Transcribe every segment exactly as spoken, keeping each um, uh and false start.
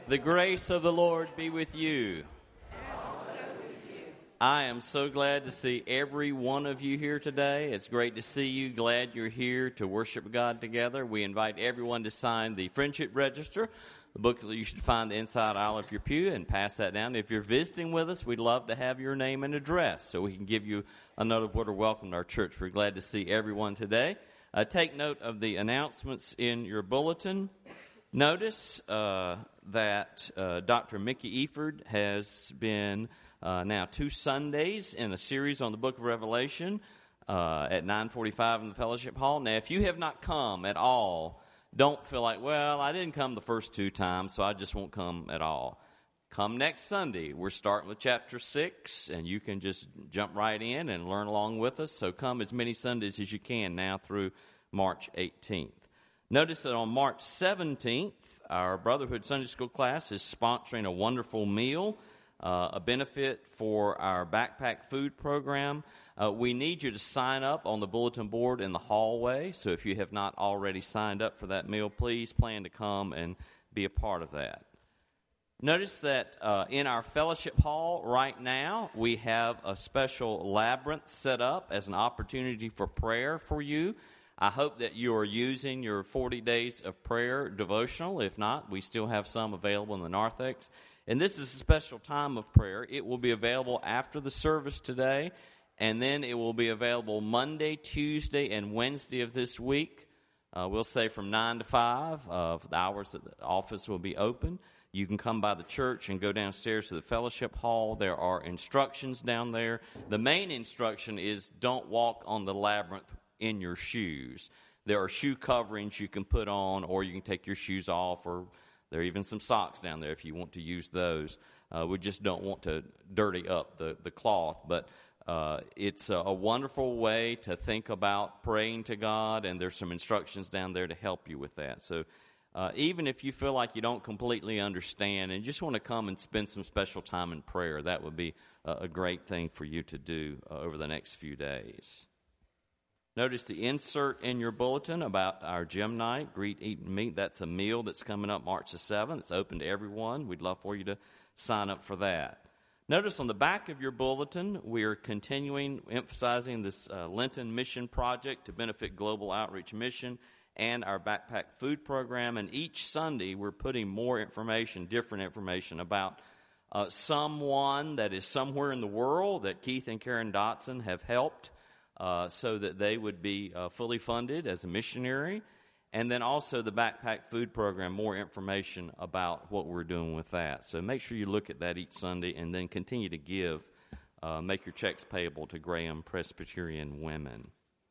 The grace of the Lord be with you. And also with you. I am so glad to see every one of you here today. It's great to see you. Glad you're here to worship God together. We invite everyone to sign the Friendship Register, the book that you should find the inside aisle of your pew, and pass that down. If you're visiting with us, we'd love to have your name and address so we can give you another word of welcome to our church. We're glad to see everyone today. Uh, take note of the announcements in your bulletin. Notice uh, that uh, Doctor Mickey Eford has been uh, now two Sundays in a series on the book of Revelation uh, at nine forty-five in the Fellowship Hall. Now, if you have not come at all, don't feel like, well, I didn't come the first two times, so I just won't come at all. Come next Sunday. We're starting with chapter six, and you can just jump right in and learn along with us. So come as many Sundays as you can now through March eighteenth. Notice that on March seventeenth, our Brotherhood Sunday School class is sponsoring a wonderful meal, uh, a benefit for our backpack food program. Uh, we need you to sign up on the bulletin board in the hallway. So if you have not already signed up for that meal, please plan to come and be a part of that. Notice that uh, in our fellowship hall right now, we have a special labyrinth set up as an opportunity for prayer for you. I hope that you are using your forty days of prayer devotional. If not, we still have some available in the narthex. And this is a special time of prayer. It will be available after the service today, and then it will be available Monday, Tuesday, and Wednesday of this week. Uh, we'll say from nine to five, uh, for the hours that the office will be open. You can come by the church and go downstairs to the fellowship hall. There are instructions down there. The main instruction is don't walk on the labyrinth in your shoes. There are shoe coverings you can put on, or you can take your shoes off, or there are even some socks down there if you want to use those. Uh, we just don't want to dirty up the, the cloth, but uh, it's a, a wonderful way to think about praying to God, and there's some instructions down there to help you with that. So uh, even if you feel like you don't completely understand and just want to come and spend some special time in prayer, that would be a, a great thing for you to do uh, over the next few days. Notice the insert in your bulletin about our gym night, Greet, Eat, and Meet. That's a meal that's coming up March the seventh. It's open to everyone. We'd love for you to sign up for that. Notice on the back of your bulletin, we are continuing emphasizing this uh, Lenten mission project to benefit Global Outreach Mission and our backpack food program. And each Sunday, we're putting more information, different information about uh, someone that is somewhere in the world that Keith and Karen Dotson have helped. Uh, so that they would be uh, fully funded as a missionary. And then also the Backpack Food Program, more information about what we're doing with that. So make sure you look at that each Sunday and then continue to give. Uh, make your checks payable to Graham Presbyterian Women.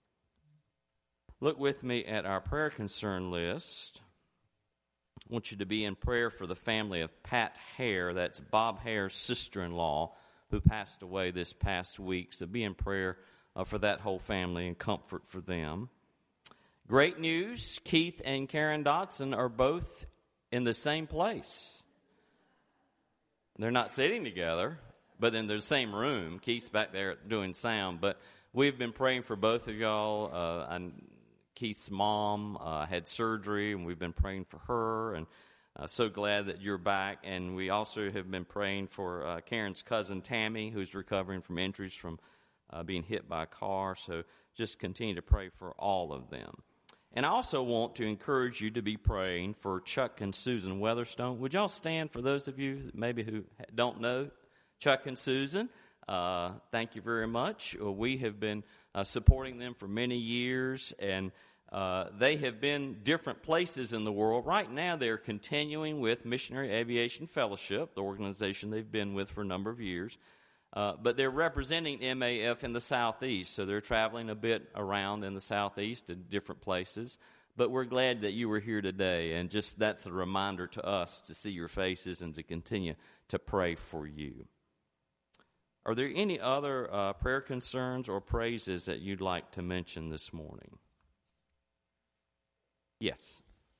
Look with me at our prayer concern list. I want you to be in prayer for the family of Pat Hare. That's Bob Hare's sister-in-law who passed away this past week. So be in prayer Uh, for that whole family and comfort for them. Great news, Keith and Karen Dotson are both in the same place. They're not sitting together, but in the same room. Keith's back there doing sound, but we've been praying for both of y'all. Uh, and Keith's mom uh, had surgery, and we've been praying for her, and uh, so glad that you're back. And we also have been praying for uh, Karen's cousin Tammy, who's recovering from injuries from Uh, being hit by a car, so just continue to pray for all of them. And I also want to encourage you to be praying for Chuck and Susan Weatherstone. Would y'all stand for those of you maybe who don't know Chuck and Susan? Uh, thank you very much. Uh, we have been uh, supporting them for many years, and uh, they have been different places in the world. Right now, they're continuing with Missionary Aviation Fellowship, the organization they've been with for a number of years. Uh, but they're representing M A F in the Southeast, so they're traveling a bit around in the Southeast to different places. But we're glad that you were here today, and just that's a reminder to us to see your faces and to continue to pray for you. Are there any other uh, prayer concerns or praises that you'd like to mention this morning? Yes.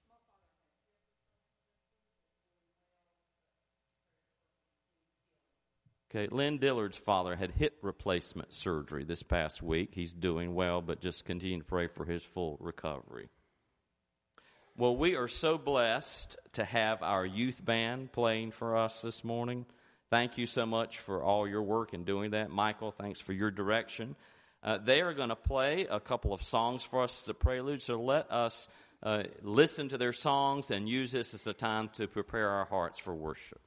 Okay, Lynn Dillard's father had hip replacement surgery this past week. He's doing well, but just continue to pray for his full recovery. Well, we are so blessed to have our youth band playing for us this morning. Thank you so much for all your work in doing that. Michael, thanks for your direction. Uh, they are going to play a couple of songs for us as a prelude, so let us uh, listen to their songs and use this as a time to prepare our hearts for worship.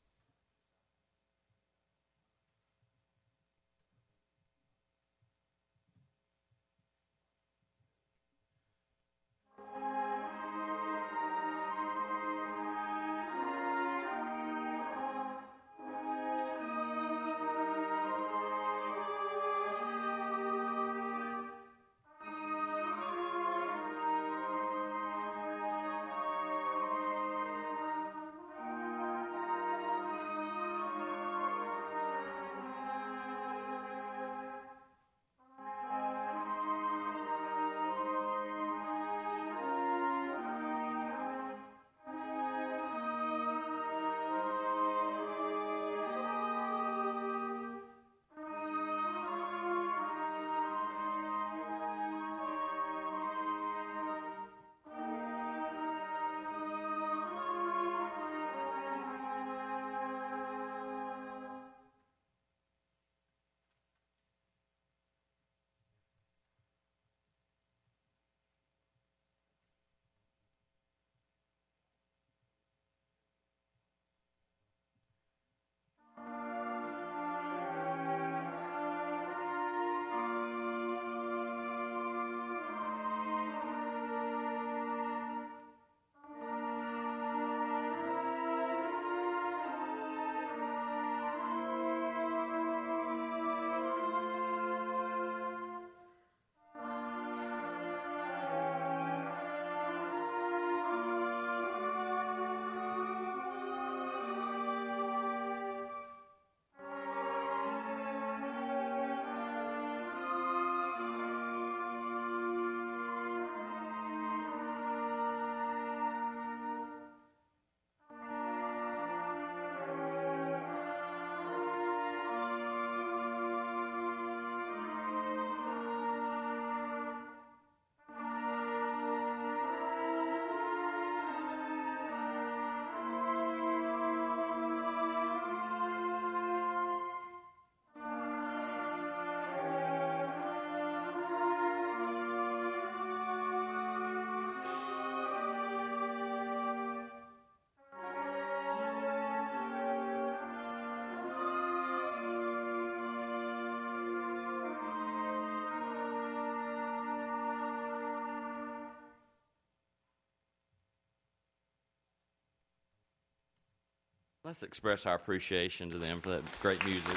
Let's express our appreciation to them for that great music.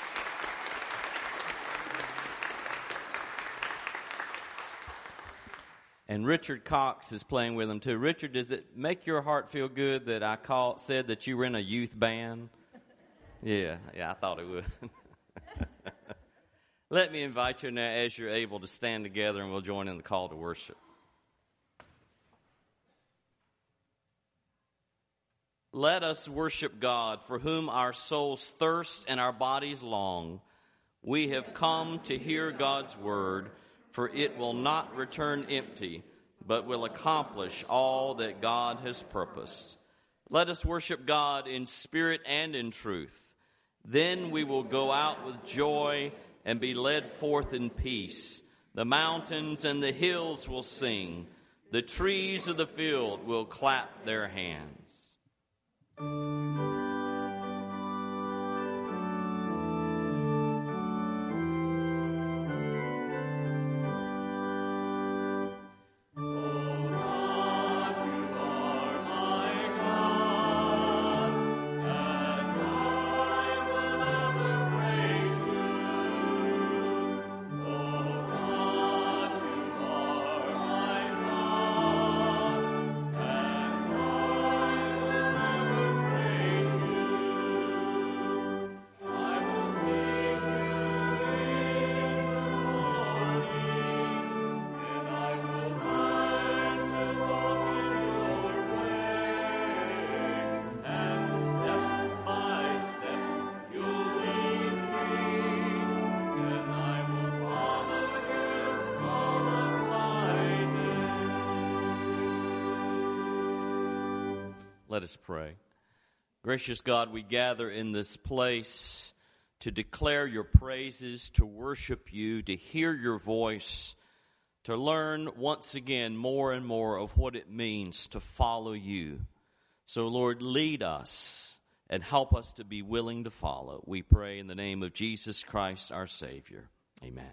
And Richard Cox is playing with them too. Richard, does it make your heart feel good that I called, said that you were in a youth band? Yeah, yeah, I thought it would. Let me invite you now, as you're able, to stand together and we'll join in the call to worship. Let us worship God, for whom our souls thirst and our bodies long. We have come to hear God's word, for it will not return empty, but will accomplish all that God has purposed. Let us worship God in spirit and in truth. Then we will go out with joy and be led forth in peace. The mountains and the hills will sing. The trees of the field will clap their hands. Let us pray. Gracious God, we gather in this place to declare your praises, to worship you, to hear your voice, to learn once again more and more of what it means to follow you. So, Lord, lead us and help us to be willing to follow. We pray in the name of Jesus Christ, our Savior. Amen.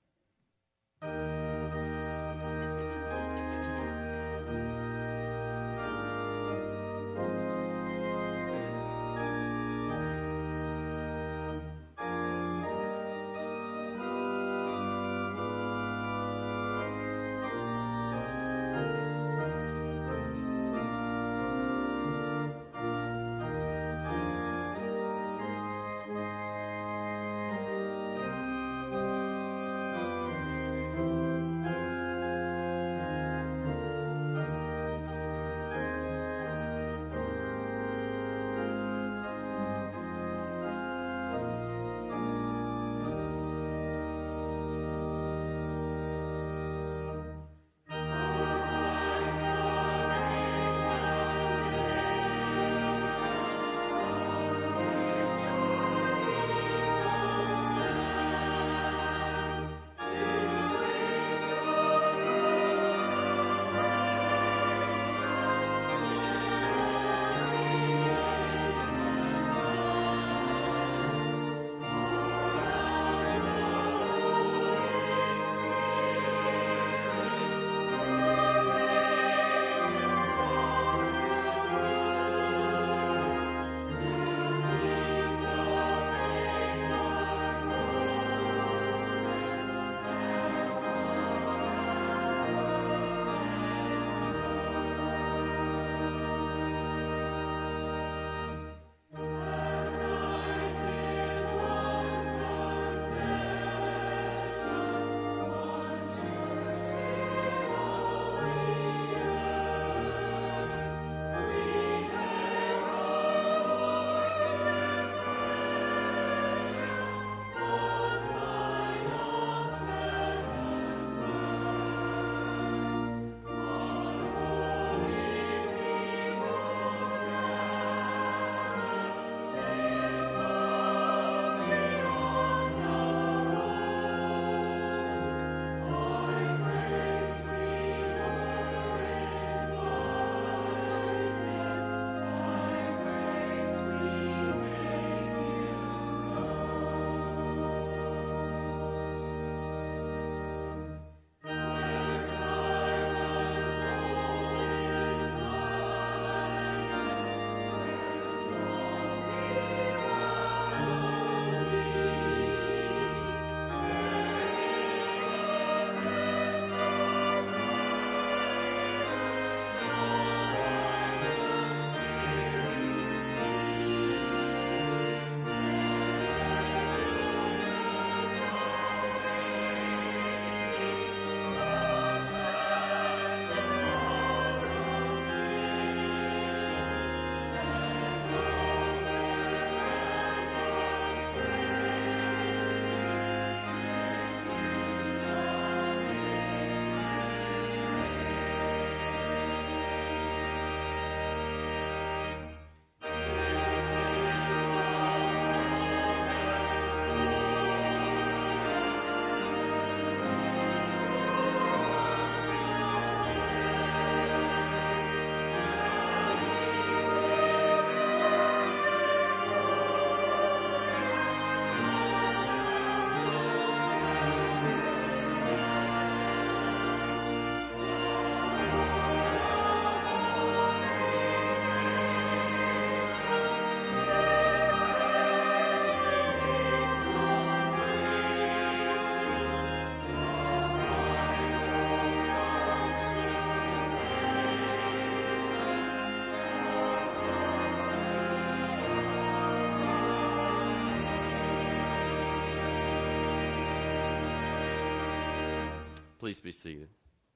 Please be seated.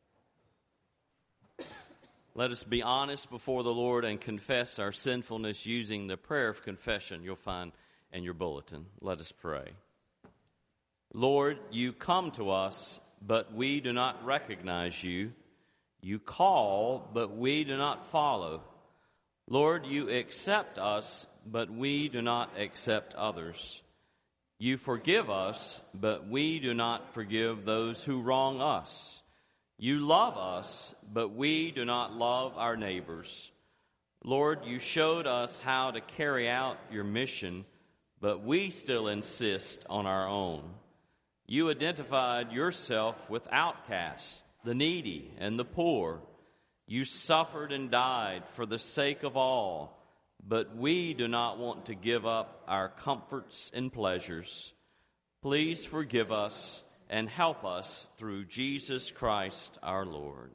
Let us be honest before the Lord and confess our sinfulness using the prayer of confession you'll find in your bulletin. Let us pray. Lord, you come to us, but we do not recognize you. You call, but we do not follow. Lord, you accept us, but we do not accept others. You forgive us, but we do not forgive those who wrong us. You love us, but we do not love our neighbors. Lord, you showed us how to carry out your mission, but we still insist on our own. You identified yourself with outcasts, the needy, and the poor. You suffered and died for the sake of all, but we do not want to give up our comforts and pleasures. Please forgive us and help us through Jesus Christ our Lord.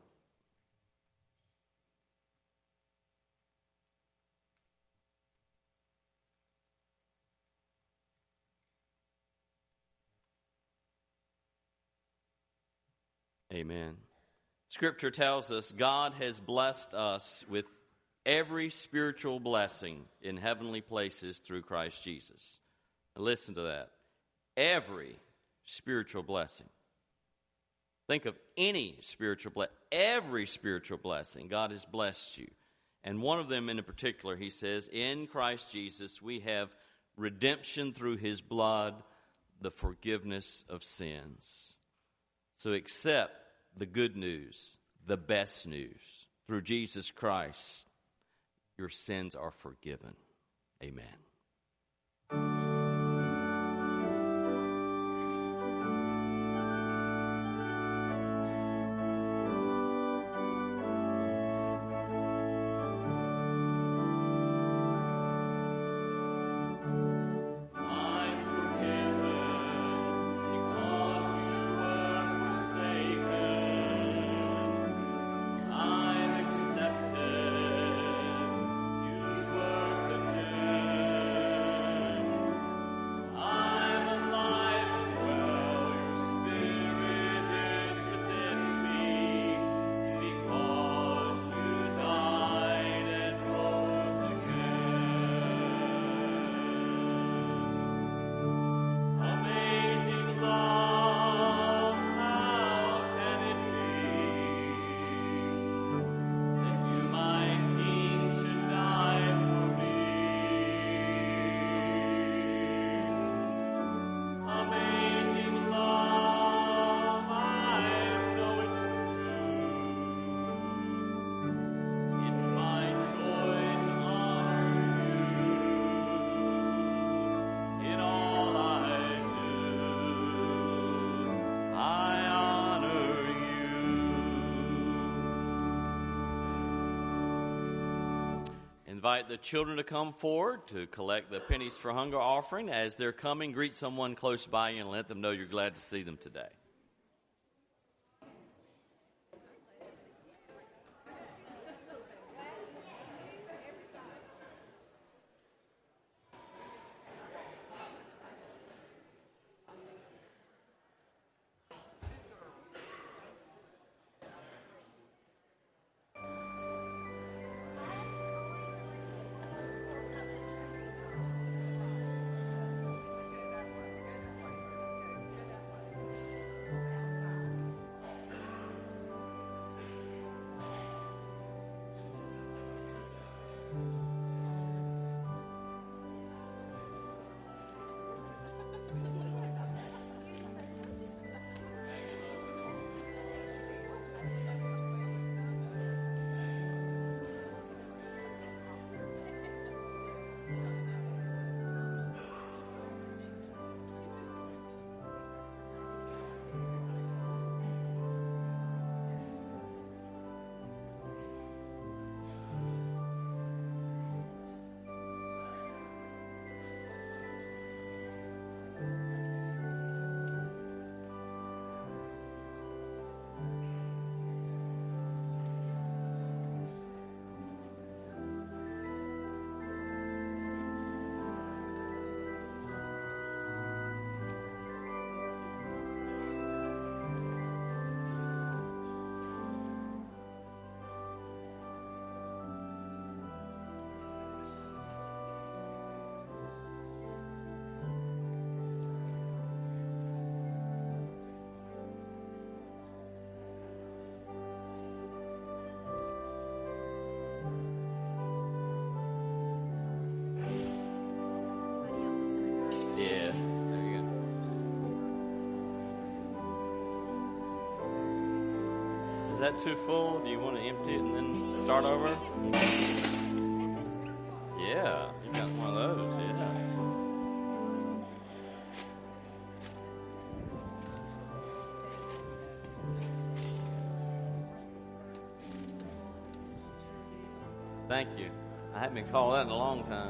Amen. Scripture tells us God has blessed us with every spiritual blessing in heavenly places through Christ Jesus. Now listen to that. Every spiritual blessing. Think of any spiritual blessing. Every spiritual blessing, God has blessed you. And one of them in particular, he says, in Christ Jesus we have redemption through his blood, the forgiveness of sins. So accept the good news, the best news. Through Jesus Christ, your sins are forgiven. Amen. Invite the children to come forward to collect the Pennies for Hunger offering. As they're coming, greet someone close by you and let them know you're glad to see them today. that too full? Do you want to empty it and then start over? Yeah, you got one of those, yeah. Thank you. I haven't been called that in a long time.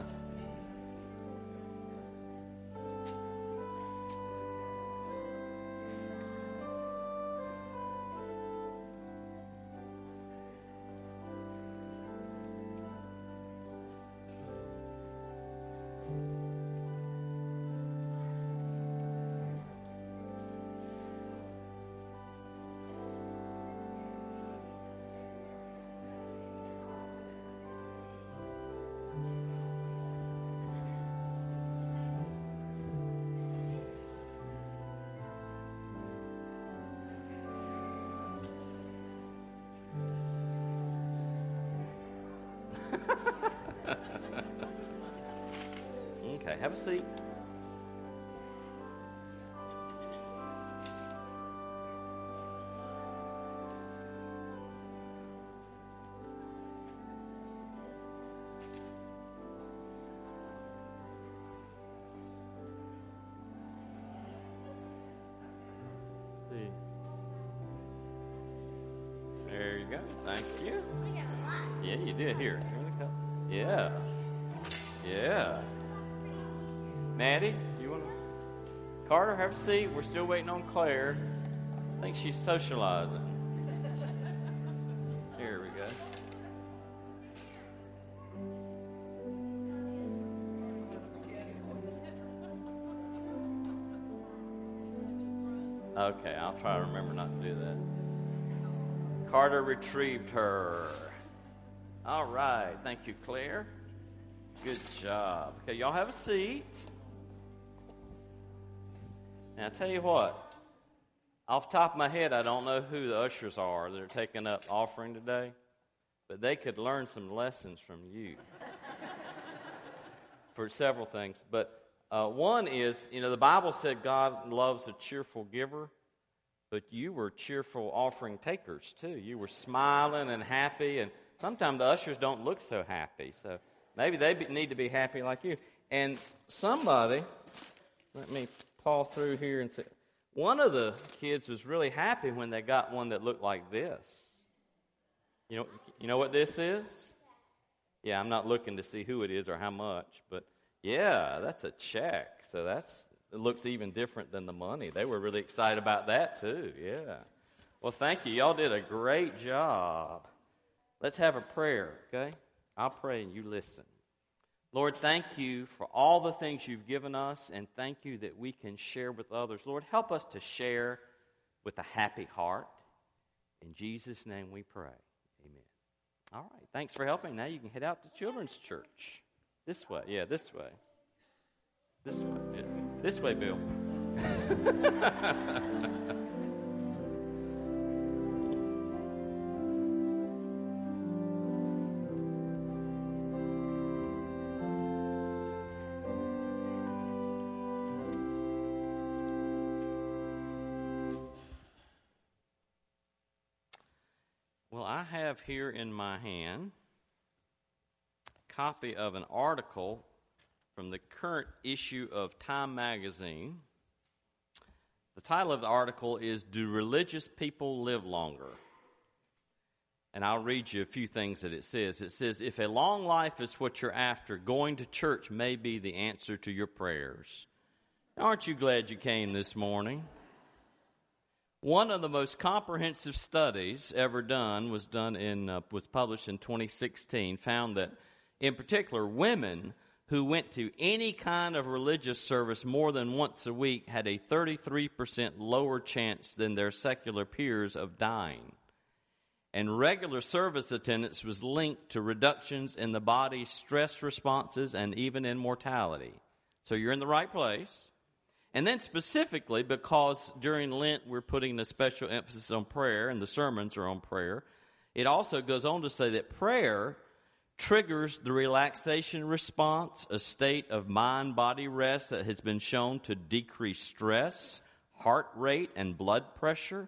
Okay, have a seat. See. There you go. Thank you. Yeah, you did. Here. Yeah. Yeah. Maddie, you want to? Carter, have a seat. We're still waiting on Claire. I think she's socializing. Here we go. Okay, I'll try to remember not to do that. Carter retrieved her. All right. Thank you, Claire. Good job. Okay, y'all have a seat. Now, I tell you what. Off the top of my head, I don't know who the ushers are that are taking up offering today, but they could learn some lessons from you for several things. But uh, one is, you know, the Bible said God loves a cheerful giver, but you were cheerful offering takers, too. You were smiling and happy, and sometimes the ushers don't look so happy, so maybe they be, need to be happy like you. And somebody, let me paw through here and see. One of the kids was really happy when they got one that looked like this. You know, you know what this is? Yeah, I'm not looking to see who it is or how much, but yeah, that's a check. So that's it looks even different than the money. They were really excited about that too. Yeah. Well, thank you. Y'all did a great job. Let's have a prayer, okay? I'll pray and you listen. Lord, thank you for all the things you've given us, and thank you that we can share with others. Lord, help us to share with a happy heart. In Jesus' name we pray. Amen. All right, thanks for helping. Now you can head out to Children's Church. This way. Yeah, this way. This way. Yeah. This way, Bill. Well, I have here in my hand a copy of an article from the current issue of Time magazine. The title of the article is, "Do Religious People Live Longer?" And I'll read you a few things that it says. It says, if a long life is what you're after, going to church may be the answer to your prayers. Aren't you glad you came this morning? One of the most comprehensive studies ever done was done in uh, was published in twenty sixteen, found that, in particular, women who went to any kind of religious service more than once a week had a thirty-three percent lower chance than their secular peers of dying. And regular service attendance was linked to reductions in the body's stress responses and even in mortality. So you're in the right place. And then specifically, because during Lent we're putting a special emphasis on prayer and the sermons are on prayer, it also goes on to say that prayer triggers the relaxation response, a state of mind-body rest that has been shown to decrease stress, heart rate, and blood pressure,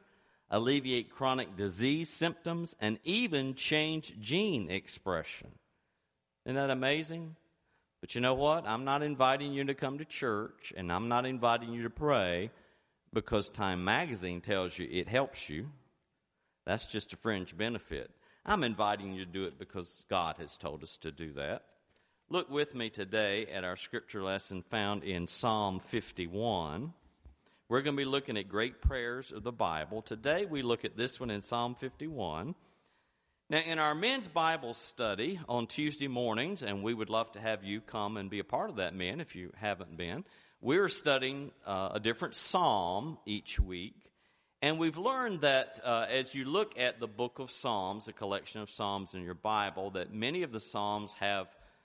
alleviate chronic disease symptoms, and even change gene expression. Isn't that amazing? But you know what? I'm not inviting you to come to church, and I'm not inviting you to pray because Time Magazine tells you it helps you. That's just a fringe benefit. I'm inviting you to do it because God has told us to do that. Look with me today at our scripture lesson found in Psalm fifty-one. We're going to be looking at great prayers of the Bible. Today we look at this one in Psalm fifty-one. Now, in our men's Bible study on Tuesday mornings, and we would love to have you come and be a part of that, men, if you haven't been, we're studying uh, a different psalm each week. And we've learned that uh, as you look at the book of Psalms, a collection of psalms in your Bible, that many of the psalms have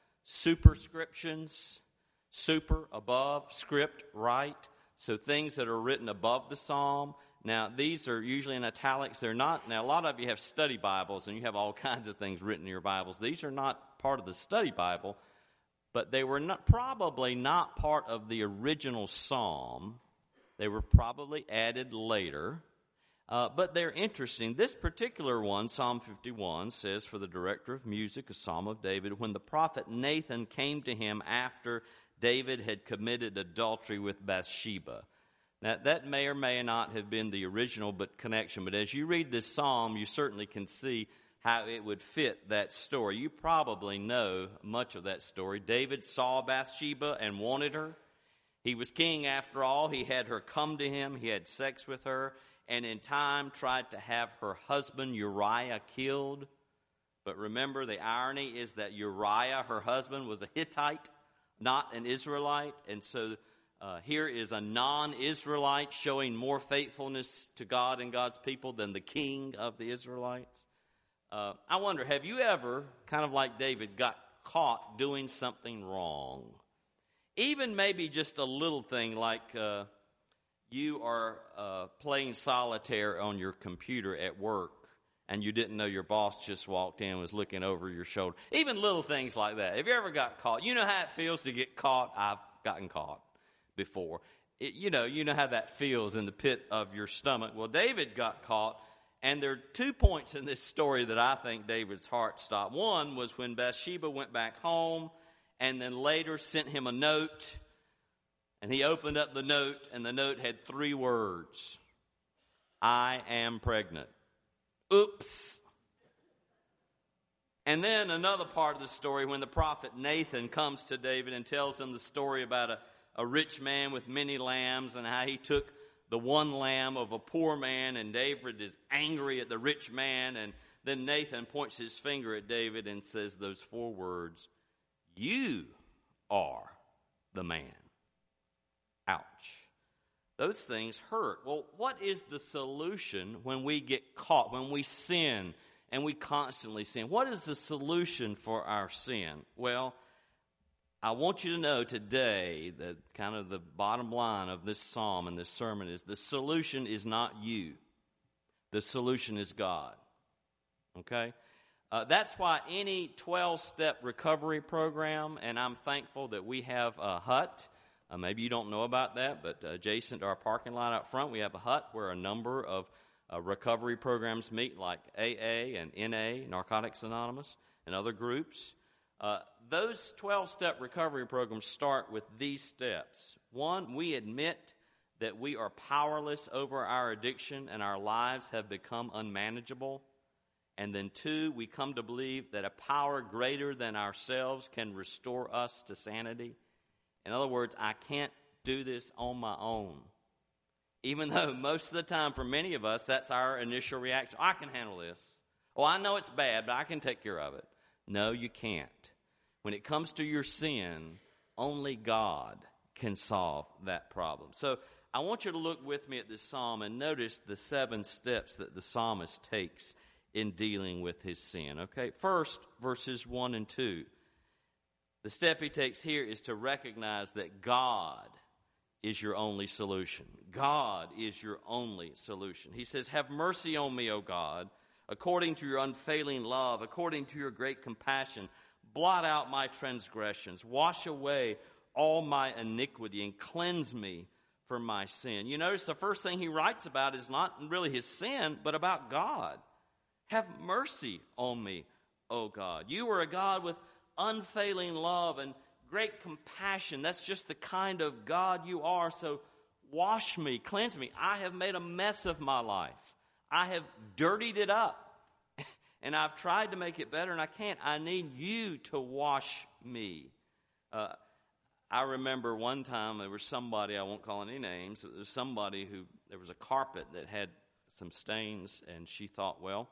superscriptions, super, above, script, right, so things that are written above the psalm. Now, these are usually in italics. They're not. Now, a lot of you have study Bibles, and you have all kinds of things written in your Bibles. These are not part of the study Bible, but they were not, probably not part of the original psalm. They were probably added later, uh, but they're interesting. This particular one, Psalm fifty-one, says, "For the director of music, a psalm of David, when the prophet Nathan came to him after David had committed adultery with Bathsheba." Now, that may or may not have been the original but connection, but as you read this psalm, you certainly can see how it would fit that story. You probably know much of that story. David saw Bathsheba and wanted her. He was king after all. He had her come to him. He had sex with her, and in time tried to have her husband Uriah killed. But remember, the irony is that Uriah, her husband, was a Hittite, not an Israelite, and so Uh, here is a non-Israelite showing more faithfulness to God and God's people than the king of the Israelites. Uh, I wonder, have you ever, kind of like David, got caught doing something wrong? Even maybe just a little thing like uh, you are uh, playing solitaire on your computer at work and you didn't know your boss just walked in and was looking over your shoulder. Even little things like that. Have you ever got caught? You know how it feels to get caught? I've gotten caught before. It, you know, you know how that feels in the pit of your stomach. Well, David got caught, and there are two points in this story that I think David's heart stopped. One was when Bathsheba went back home and then later sent him a note, and he opened up the note, and the note had three words: "I am pregnant." Oops. And then another part of the story when the prophet Nathan comes to David and tells him the story about a a rich man with many lambs and how he took the one lamb of a poor man, and David is angry at the rich man, and then Nathan points his finger at David and says those four words: "You are the man." Ouch. Those things hurt. Well, what is the solution when we get caught, when we sin, and we constantly sin? What is the solution for our sin? Well, I want you to know today that kind of the bottom line of this psalm and this sermon is the solution is not you. The solution is God. Okay? Uh, that's why any twelve-step recovery program, and I'm thankful that we have a hut. Uh, maybe you don't know about that, but adjacent to our parking lot out front, we have a hut where a number of uh, recovery programs meet, like A A and N A, Narcotics Anonymous, and other groups. Uh, those twelve-step recovery programs start with these steps. One, we admit that we are powerless over our addiction and our lives have become unmanageable. And then two, we come to believe that a power greater than ourselves can restore us to sanity. In other words, I can't do this on my own. Even though most of the time for many of us, that's our initial reaction. I can handle this. Oh, I know it's bad, but I can take care of it. No, you can't. When it comes to your sin, only God can solve that problem. So I want you to look with me at this psalm and notice the seven steps that the psalmist takes in dealing with his sin. Okay, first, verses one and two. The step he takes here is to recognize that God is your only solution. God is your only solution. He says, "Have mercy on me, O God, according to your unfailing love, according to your great compassion. Blot out my transgressions. Wash away all my iniquity and cleanse me for my sin. You notice the first thing he writes about is not really his sin, but about God. Have mercy on me, O God. You are a God with unfailing love and great compassion. That's just the kind of God you are. So wash me, cleanse me. I have made a mess of my life. I have dirtied it up. And I've tried to make it better, and I can't. I need you to wash me. Uh, I remember one time there was somebody, I won't call any names, there was somebody who, there was a carpet that had some stains, and she thought, well,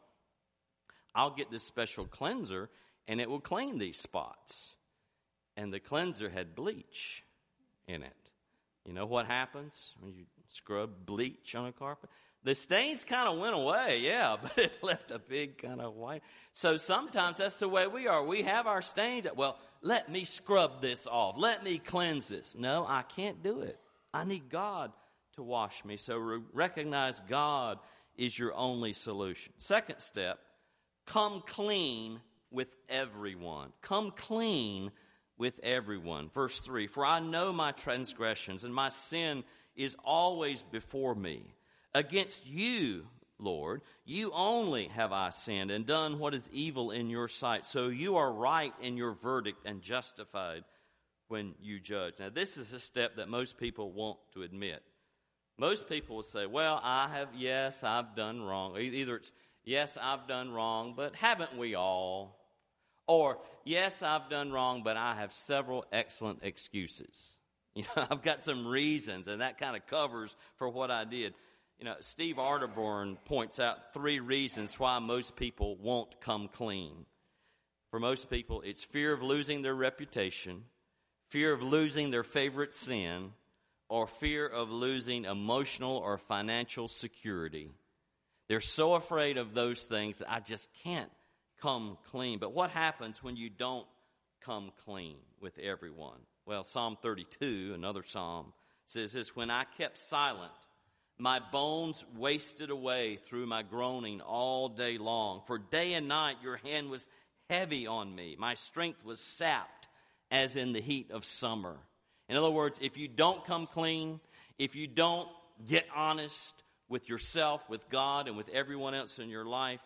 I'll get this special cleanser, and it will clean these spots. And the cleanser had bleach in it. You know what happens when you scrub bleach on a carpet? The stains kind of went away, yeah, but it left a big kind of white. So sometimes that's the way we are. We have our stains. Well, let me scrub this off. Let me cleanse this. No, I can't do it. I need God to wash me. So re- recognize God is your only solution. Second step, come clean with everyone. Come clean with everyone. Verse three, for I know my transgressions, and my sin is always before me. Against you, Lord, you only have I sinned and done what is evil in your sight. So you are right in your verdict and justified when you judge. Now, this is a step that most people want to admit. Most people will say, well, I have, yes, I've done wrong. Either it's, yes, I've done wrong, but haven't we all? Or, yes, I've done wrong, but I have several excellent excuses. You know, I've got some reasons, and that kind of covers for what I did. You know, Steve Arterburn points out three reasons why most people won't come clean. For most people, it's fear of losing their reputation, fear of losing their favorite sin, or fear of losing emotional or financial security. They're so afraid of those things that I just can't come clean. But what happens when you don't come clean with everyone? Well, Psalm thirty-two, another psalm, says this, when I kept silent, my bones wasted away through my groaning all day long. For day and night your hand was heavy on me. My strength was sapped as in the heat of summer. In other words, if you don't come clean, if you don't get honest with yourself, with God, and with everyone else in your life,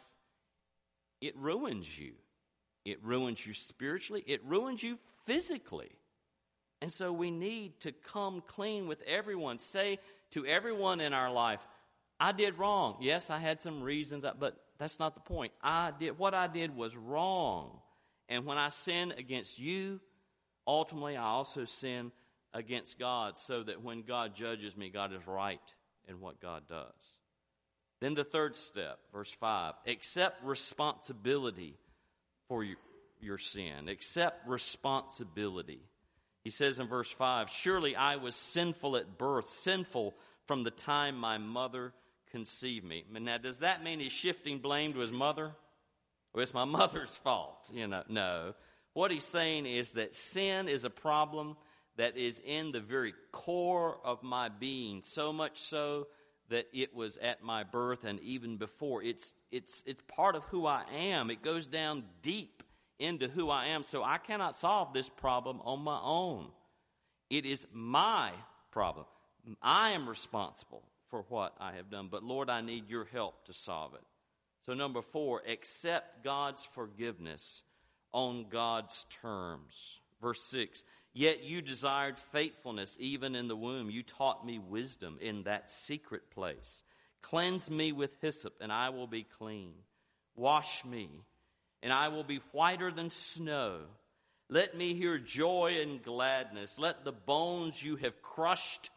it ruins you. It ruins you spiritually. It ruins you physically. And so we need to come clean with everyone. Say to everyone in our life, I did wrong. Yes, I had some reasons, but that's not the point. I did what I did was wrong. And when I sin against you, ultimately I also sin against God, so that when God judges me, God is right in what God does. Then the third step, verse five, accept responsibility for your, your sin. Accept responsibility. He says in verse five, surely I was sinful at birth, sinful from the time my mother conceived me. Now, does that mean he's shifting blame to his mother? Well, it's my mother's fault. You know, no. What he's saying is that sin is a problem that is in the very core of my being, so much so that it was at my birth and even before. It's it's it's part of who I am. It goes down deep into who I am, so I cannot solve this problem on my own. It is my problem. I am responsible for what I have done, but Lord, I need your help to solve it. So number four, accept God's forgiveness on God's terms. Verse six, yet you desired faithfulness even in the womb. You taught me wisdom in that secret place. Cleanse me with hyssop, and I will be clean. Wash me, and I will be whiter than snow. Let me hear joy and gladness. Let the bones you have crushed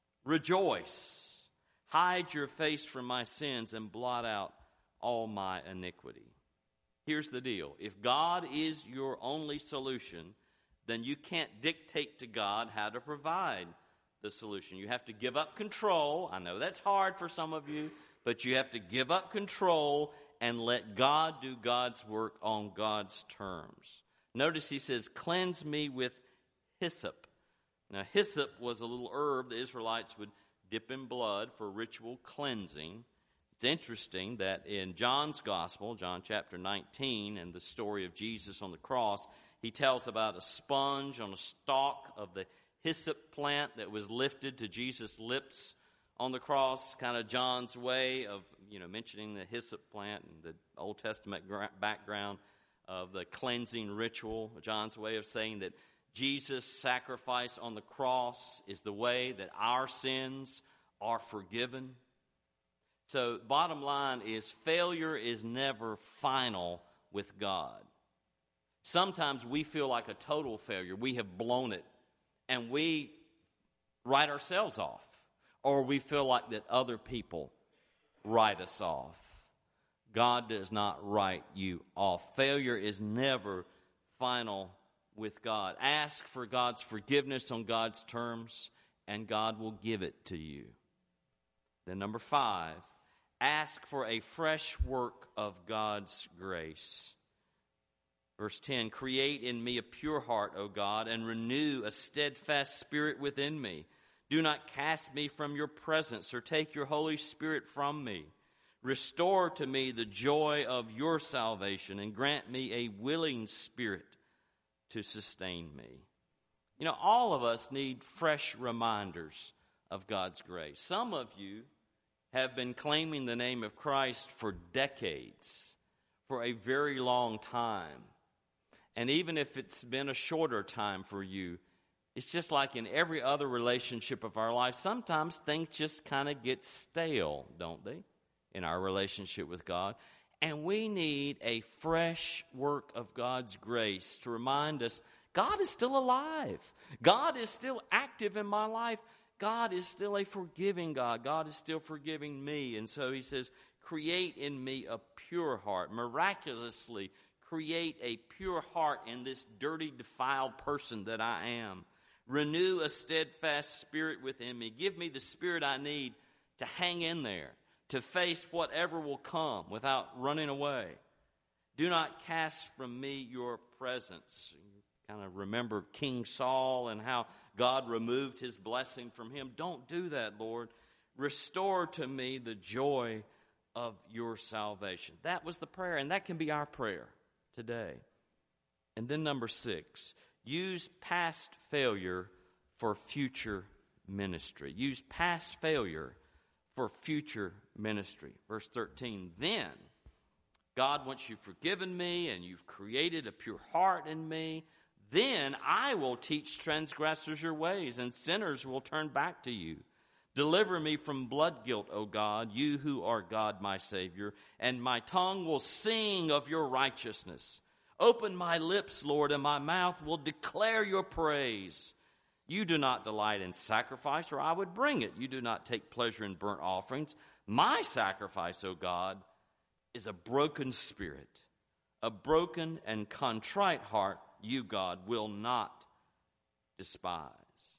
rejoice. Hide your face from my sins and blot out all my iniquity. Here's the deal. If God is your only solution, then you can't dictate to God how to provide the solution. You have to give up control. I know that's hard for some of you, but you have to give up control and let God do God's work on God's terms. Notice he says, cleanse me with hyssop. Now, hyssop was a little herb the Israelites would dip in blood for ritual cleansing. It's interesting that in John's Gospel, John chapter nineteen, and the story of Jesus on the cross, he tells about a sponge on a stalk of the hyssop plant that was lifted to Jesus' lips on the cross, kind of John's way of, you know, mentioning the hyssop plant and the Old Testament gra- background of the cleansing ritual. John's way of saying that Jesus' sacrifice on the cross is the way that our sins are forgiven. So bottom line is, failure is never final with God. Sometimes we feel like a total failure. We have blown it, and we write ourselves off. Or we feel like that other people write us off. God does not write you off. Failure is never final with God. Ask for God's forgiveness on God's terms, and God will give it to you. Then number five, ask for a fresh work of God's grace. Verse ten, create in me a pure heart, O God, and renew a steadfast spirit within me. Do not cast me from your presence or take your Holy Spirit from me. Restore to me the joy of your salvation and grant me a willing spirit to sustain me. You know, all of us need fresh reminders of God's grace. Some of you have been claiming the name of Christ for decades, for a very long time. And even if it's been a shorter time for you, it's just like in every other relationship of our life. Sometimes things just kind of get stale, don't they, in our relationship with God? And we need a fresh work of God's grace to remind us God is still alive. God is still active in my life. God is still a forgiving God. God is still forgiving me. And so he says, create in me a pure heart. Miraculously create a pure heart in this dirty, defiled person that I am. Renew a steadfast spirit within me. Give me the spirit I need to hang in there, to face whatever will come without running away. Do not cast from me your presence. You kind of remember King Saul and how God removed his blessing from him. Don't do that, Lord. Restore to me the joy of your salvation. That was the prayer, and that can be our prayer today. And then number six, use past failure for future ministry. Use past failure for future ministry. Verse thirteen, then, God, once you've forgiven me and you've created a pure heart in me, then I will teach transgressors your ways, and sinners will turn back to you. Deliver me from blood guilt, O God, you who are God, my Savior, and my tongue will sing of your righteousness. Open my lips, Lord, and my mouth will declare your praise. You do not delight in sacrifice, or I would bring it. You do not take pleasure in burnt offerings. My sacrifice, O God, is a broken spirit, a broken and contrite heart. You, God, will not despise.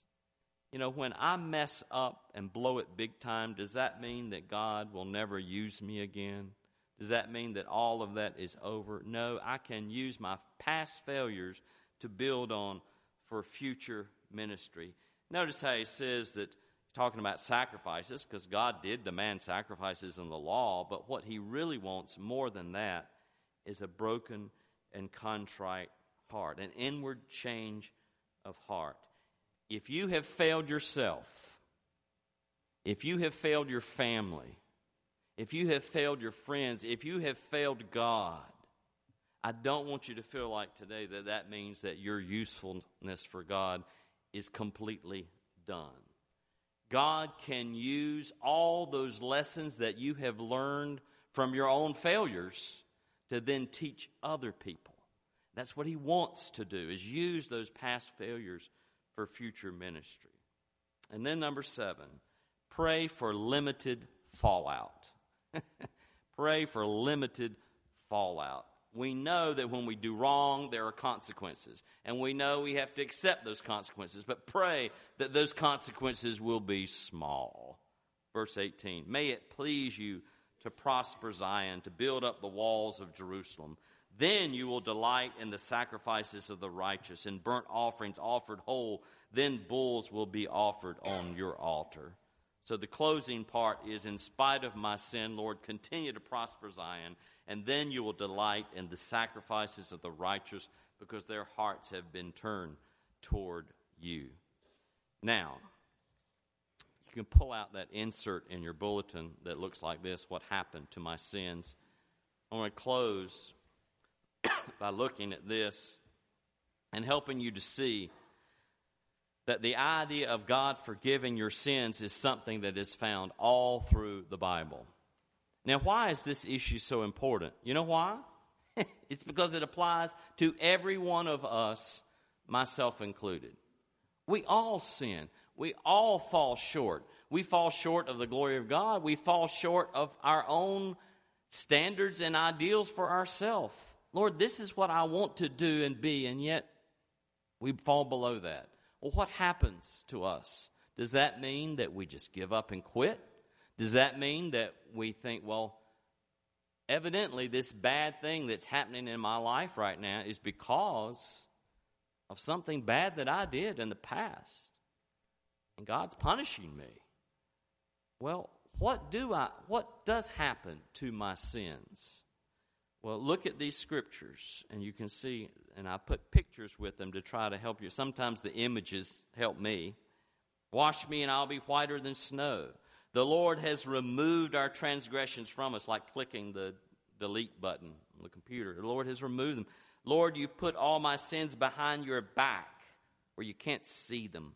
You know, when I mess up and blow it big time, does that mean that God will never use me again? Does that mean that all of that is over? No, I can use my past failures to build on for future ministry. Notice how he says that, talking about sacrifices, because God did demand sacrifices in the law, but what he really wants more than that is a broken and contrite heart, an inward change of heart. If you have failed yourself, if you have failed your family, if you have failed your friends, if you have failed God, I don't want you to feel like today that that means that your usefulness for God is completely done. God can use all those lessons that you have learned from your own failures to then teach other people. That's what he wants to do, is use those past failures for future ministry. And then number seven, pray for limited fallout. Pray for limited fallout. We know that when we do wrong, there are consequences. And we know we have to accept those consequences. But pray that those consequences will be small. Verse eighteen, may it please you to prosper Zion, to build up the walls of Jerusalem. Then you will delight in the sacrifices of the righteous, and burnt offerings offered whole. Then bulls will be offered on your altar. So the closing part is, in spite of my sin, Lord, continue to prosper Zion, and then you will delight in the sacrifices of the righteous, because their hearts have been turned toward you. Now, you can pull out that insert in your bulletin that looks like this, What Happened to My Sins. I want to close by looking at this and helping you to see that the idea of God forgiving your sins is something that is found all through the Bible. Now, why is this issue so important? You know why? It's because it applies to every one of us, myself included. We all sin. We all fall short. We fall short of the glory of God. We fall short of our own standards and ideals for ourselves. Lord, this is what I want to do and be, and yet we fall below that. Well, what happens to us? Does that mean that we just give up and quit? Does that mean that we think, well, evidently this bad thing that's happening in my life right now is because of something bad that I did in the past, and God's punishing me? Well, what do I, what does happen to my sins? Well, look at these scriptures, and you can see, and I put pictures with them to try to help you. Sometimes the images help me. Wash me, and I'll be whiter than snow. The Lord has removed our transgressions from us, like clicking the delete button on the computer. The Lord has removed them. Lord, you've put all my sins behind your back, where you can't see them.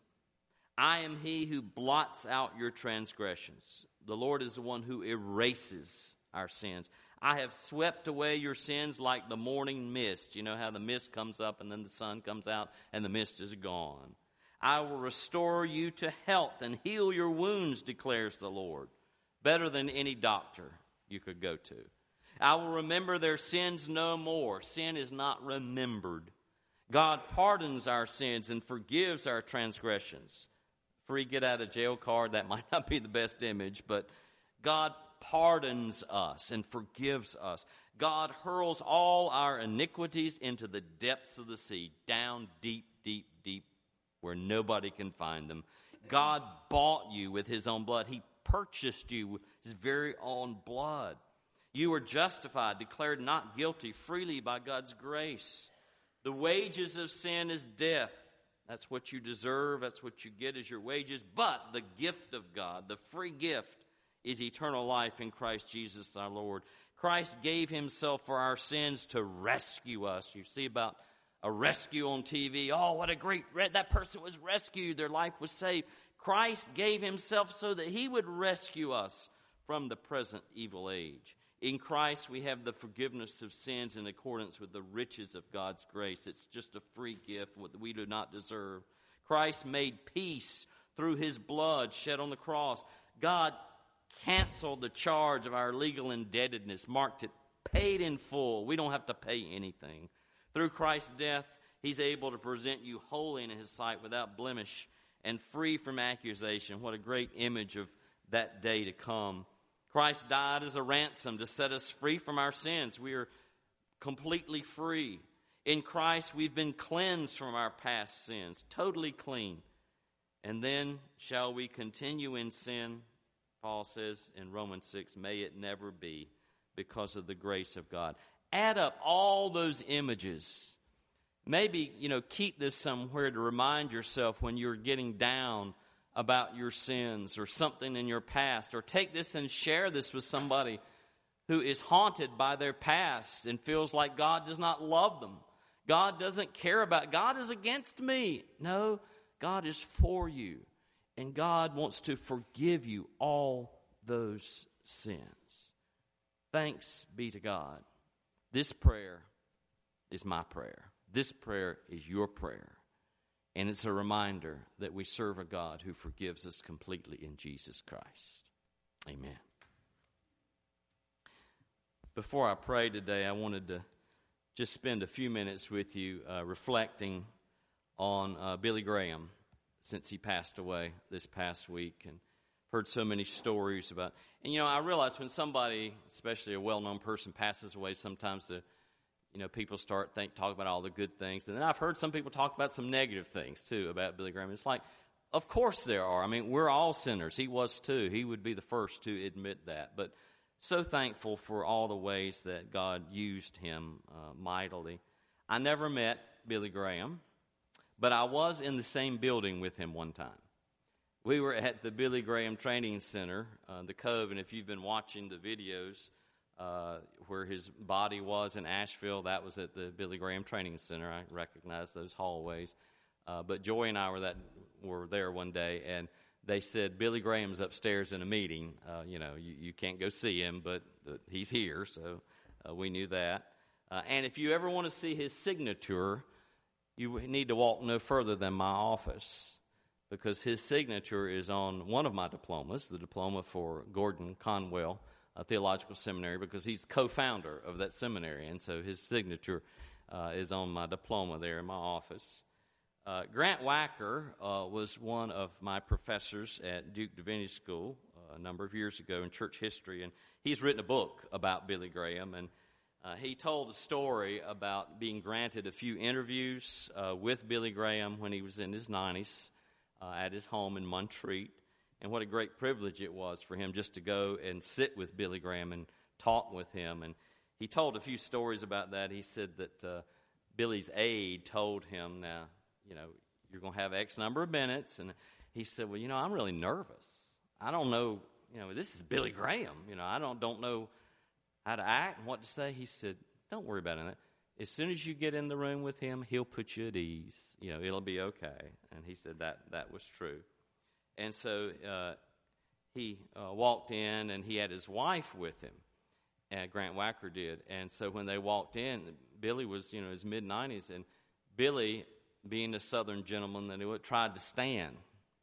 I am he who blots out your transgressions. The Lord is the one who erases our sins. I have swept away your sins like the morning mist. You know how the mist comes up and then the sun comes out and the mist is gone. I will restore you to health and heal your wounds, declares the Lord. Better than any doctor you could go to. I will remember their sins no more. Sin is not remembered. God pardons our sins and forgives our transgressions. Free get out of jail card, that might not be the best image, but God pardons us and forgives us. God hurls all our iniquities into the depths of the sea, down deep, deep, deep, where nobody can find them. God bought you with his own blood. He purchased you with his very own blood. You were justified, declared not guilty, freely by God's grace. The wages of sin is death. That's what you deserve. That's what you get as your wages. But the gift of God, the free gift, is eternal life in Christ Jesus our Lord. Christ gave himself for our sins to rescue us. You see about a rescue on T V. Oh, what a great, re- that person was rescued. Their life was saved. Christ gave himself so that he would rescue us from the present evil age. In Christ, we have the forgiveness of sins in accordance with the riches of God's grace. It's just a free gift that we do not deserve. Christ made peace through his blood shed on the cross. God canceled the charge of our legal indebtedness, marked it paid in full. We don't have to pay anything. Through Christ's death, he's able to present you holy in his sight without blemish and free from accusation. What a great image of that day to come. Christ died as a ransom to set us free from our sins. We are completely free. In Christ, we've been cleansed from our past sins, totally clean. And then, shall we continue in sin? Paul says in Romans six, may it never be, because of the grace of God. Add up all those images. Maybe, you know, keep this somewhere to remind yourself when you're getting down about your sins or something in your past, or take this and share this with somebody who is haunted by their past and feels like God does not love them. God doesn't care about, God is against me. No, God is for you, and God wants to forgive you all those sins. Thanks be to God. This prayer is my prayer. This prayer is your prayer. And it's a reminder that we serve a God who forgives us completely in Jesus Christ. Amen. Before I pray today, I wanted to just spend a few minutes with you uh, reflecting on uh, Billy Graham since he passed away this past week, and heard so many stories about. And you know, I realize when somebody, especially a well-known person, passes away, sometimes the You know, people start think talk about all the good things. And then I've heard some people talk about some negative things, too, about Billy Graham. It's like, of course there are. I mean, we're all sinners. He was, too. He would be the first to admit that. But so thankful for all the ways that God used him uh, mightily. I never met Billy Graham, but I was in the same building with him one time. we were at the Billy Graham Training Center, uh, the Cove, and if you've been watching the videos uh, where his body was in Asheville, that was at the Billy Graham Training Center. I recognize those hallways. Uh, but Joy and I were that were there one day, and they said, Billy Graham's upstairs in a meeting. Uh, you know, you, you can't go see him, but uh, he's here, so uh, we knew that. Uh, and if you ever want to see his signature, you need to walk no further than my office, because his signature is on one of my diplomas, the diploma for Gordon Conwell uh, Theological Seminary, because he's co-founder of that seminary, and so his signature uh, is on my diploma there in my office. Uh, Grant Wacker uh, was one of my professors at Duke Divinity School uh, a number of years ago in church history, and he's written a book about Billy Graham, and Uh, he told a story about being granted a few interviews uh, with Billy Graham when he was in his nineties uh, at his home in Montreat, and what a great privilege it was for him just to go and sit with Billy Graham and talk with him. And he told a few stories about that. He said that uh, Billy's aide told him, now, you know, you're going to have X number of minutes. And he said, well, you know, I'm really nervous. I don't know, you know, this is Billy Graham. You know, I don't don't know how to act and what to say. He said, don't worry about it. As soon as you get in the room with him, he'll put you at ease. You know, it'll be okay. And he said that that was true. And so uh, he uh, walked in, and he had his wife with him, and Grant Wacker did. And so when they walked in, Billy was, you know, his mid-nineties, and Billy, being a Southern gentleman that he would, tried to stand,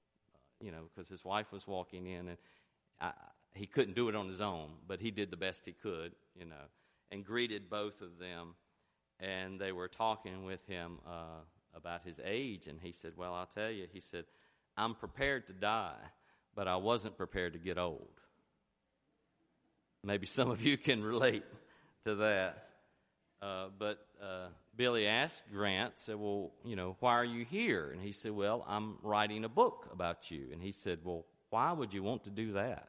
you know, because his wife was walking in, and I, he couldn't do it on his own, but he did the best he could, you know, and greeted both of them. And they were talking with him uh, about his age, and he said, well, I'll tell you, he said, I'm prepared to die, but I wasn't prepared to get old. Maybe some of you can relate to that. Uh, but uh, Billy asked Grant, said, well, you know, why are you here? And he said, well, I'm writing a book about you. And he said, well, why would you want to do that?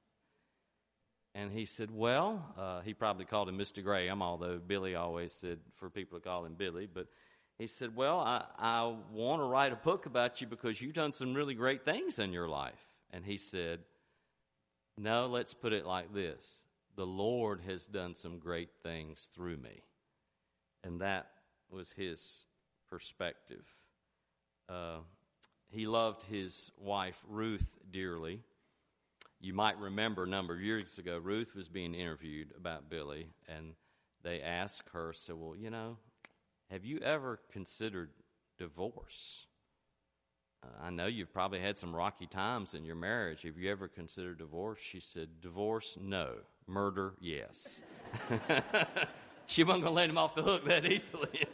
And he said, well, uh, he probably called him Mister Graham, although Billy always said for people to call him Billy. But he said, well, I, I want to write a book about you because you've done some really great things in your life. And he said, no, let's put it like this. The Lord has done some great things through me. And that was his perspective. Uh, he loved his wife, Ruth, dearly. You might remember a number of years ago, Ruth was being interviewed about Billy, and they asked her, said, well, you know, have you ever considered divorce? Uh, I know you've probably had some rocky times in your marriage. Have you ever considered divorce? She said, divorce, no. Murder, yes. She wasn't going to let him off the hook that easily.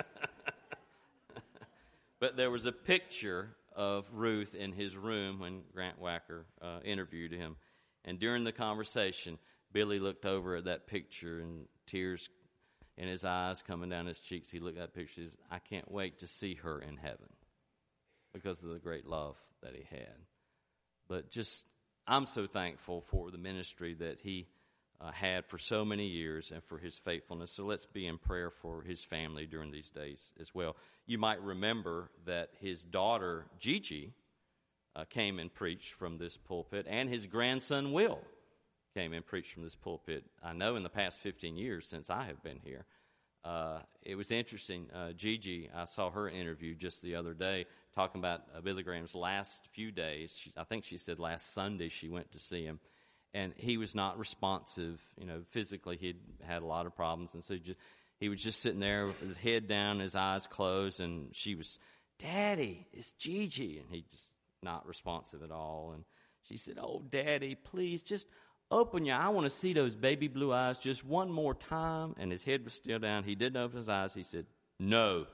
But there was a picture of Ruth in his room when Grant Wacker uh, interviewed him. And during the conversation, Billy looked over at that picture, and tears in his eyes coming down his cheeks. He looked at that picture and said, I can't wait to see her in heaven because of the great love that he had. But just, I'm so thankful for the ministry that he uh, had for so many years and for his faithfulness. So let's be in prayer for his family during these days as well. You might remember that his daughter, Gigi, uh, came and preached from this pulpit, and his grandson, Will, came and preached from this pulpit. I know in the past fifteen years since I have been here. Uh, it was interesting. Uh, Gigi, I saw her interview just the other day talking about uh, Billy Graham's last few days. She, I think she said last Sunday she went to see him, and he was not responsive. You know, physically he'd had a lot of problems, and so just, he was just sitting there with his head down, his eyes closed, and she was, Daddy, it's Gigi, and he just not responsive at all. And she said, oh, Daddy, please just open your, I want to see those baby blue eyes just one more time. And his head was still down. He didn't open his eyes. He said, no.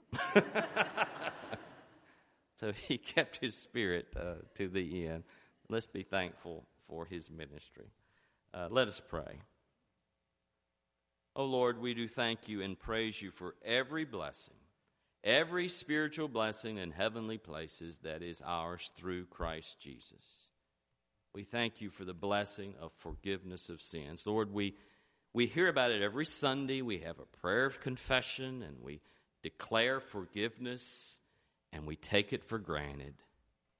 So he kept his spirit uh, to the end. Let's be thankful for his ministry. Uh, let us pray. Oh, Lord, we do thank you and praise you for every blessing, every spiritual blessing in heavenly places that is ours through Christ Jesus. We thank you for the blessing of forgiveness of sins. Lord, we, we hear about it every Sunday. We have a prayer of confession, and we declare forgiveness, and we take it for granted.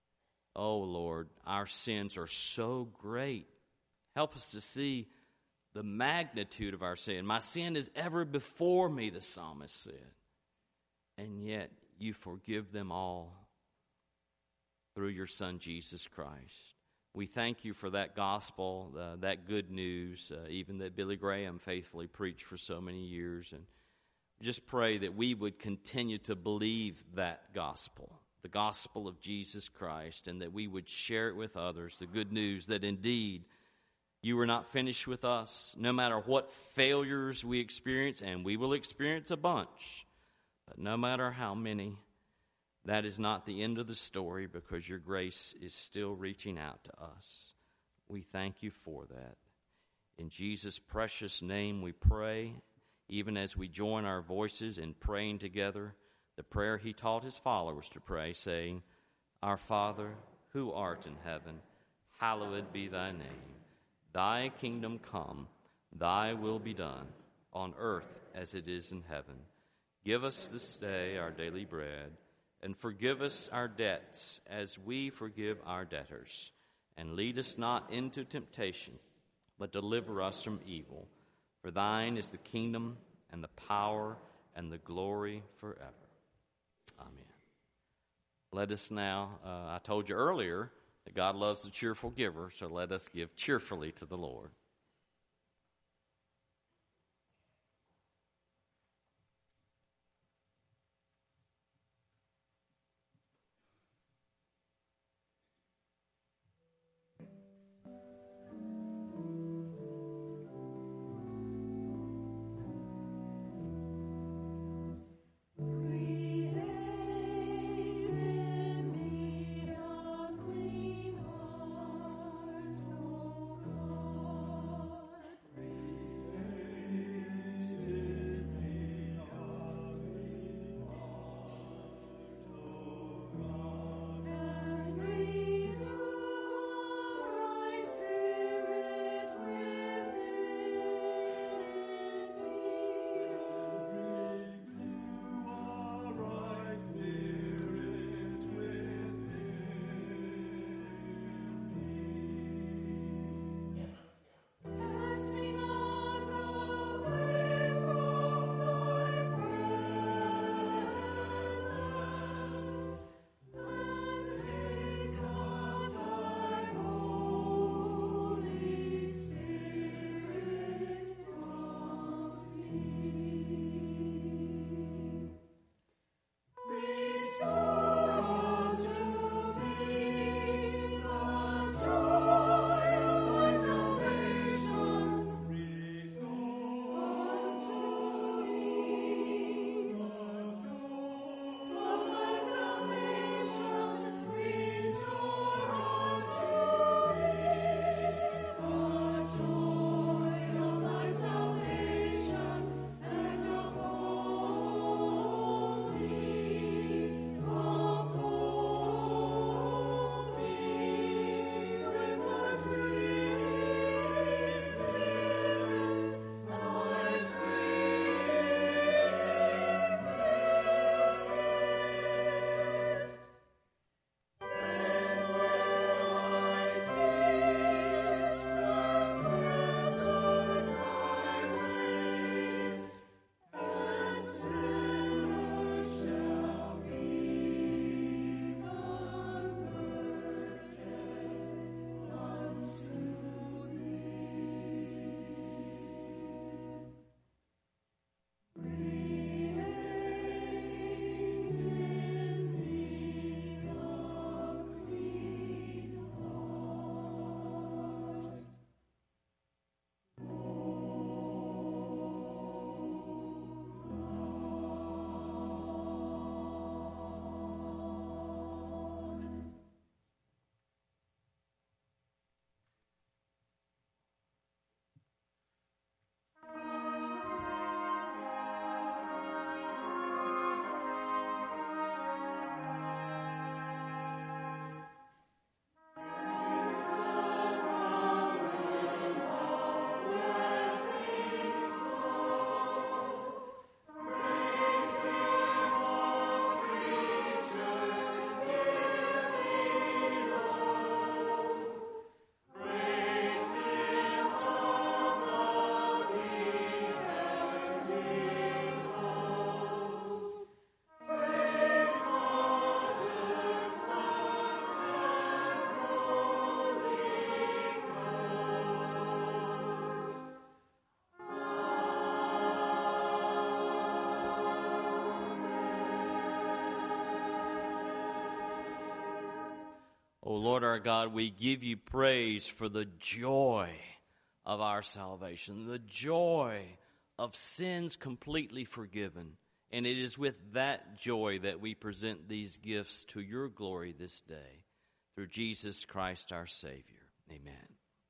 Oh, Lord, our sins are so great. Help us to see the magnitude of our sin. My sin is ever before me, the psalmist said. And yet you forgive them all through your Son, Jesus Christ. We thank you for that gospel, uh, that good news, uh, even that Billy Graham faithfully preached for so many years. And just pray that we would continue to believe that gospel, the gospel of Jesus Christ, and that we would share it with others, the good news that indeed you are not finished with us, no matter what failures we experience, and we will experience a bunch, but no matter how many, that is not the end of the story, because your grace is still reaching out to us. We thank you for that. In Jesus' precious name we pray, even as we join our voices in praying together the prayer he taught his followers to pray, saying, Our Father, who art in heaven, hallowed be thy name. Thy kingdom come, thy will be done, on earth as it is in heaven. Give us this day our daily bread, and forgive us our debts as we forgive our debtors. And lead us not into temptation, but deliver us from evil. For thine is the kingdom and the power and the glory forever. Amen. Let us now, uh, I told you earlier that God loves the cheerful giver, so let us give cheerfully to the Lord. O Lord our God, we give you praise for the joy of our salvation, the joy of sins completely forgiven. And it is with that joy that we present these gifts to your glory this day, through Jesus Christ our Savior. Amen.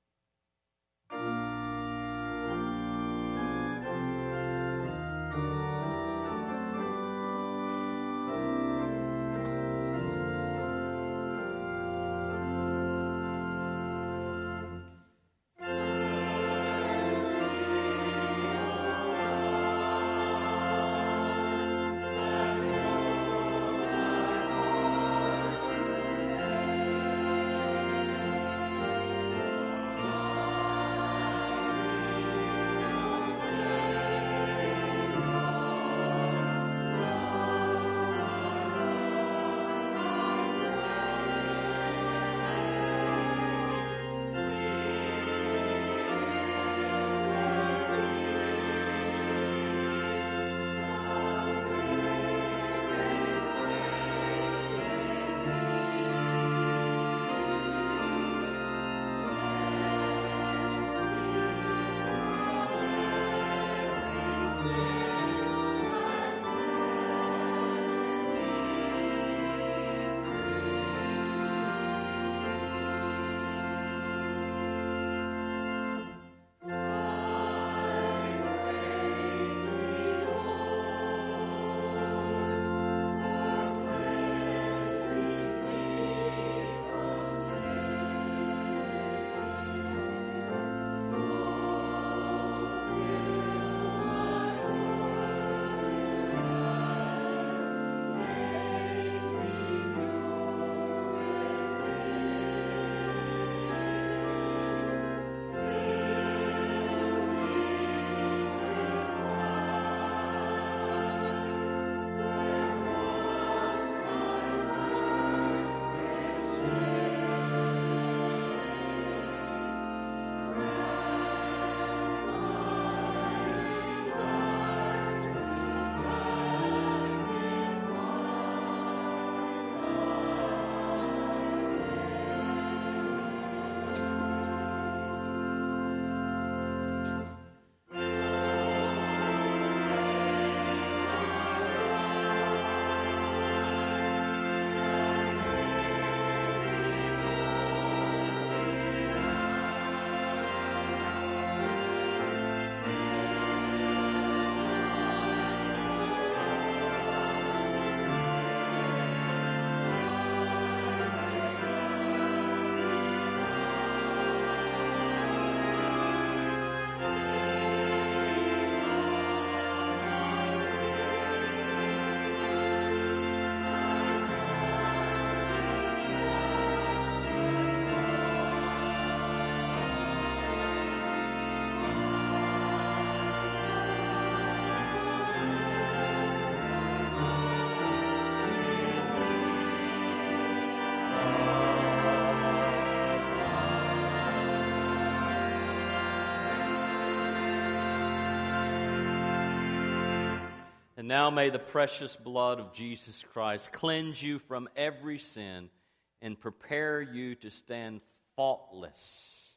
And now may the precious blood of Jesus Christ cleanse you from every sin and prepare you to stand faultless,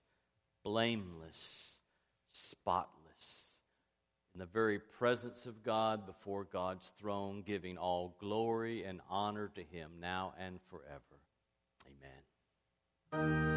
blameless, spotless in the very presence of God before God's throne, giving all glory and honor to Him now and forever. Amen.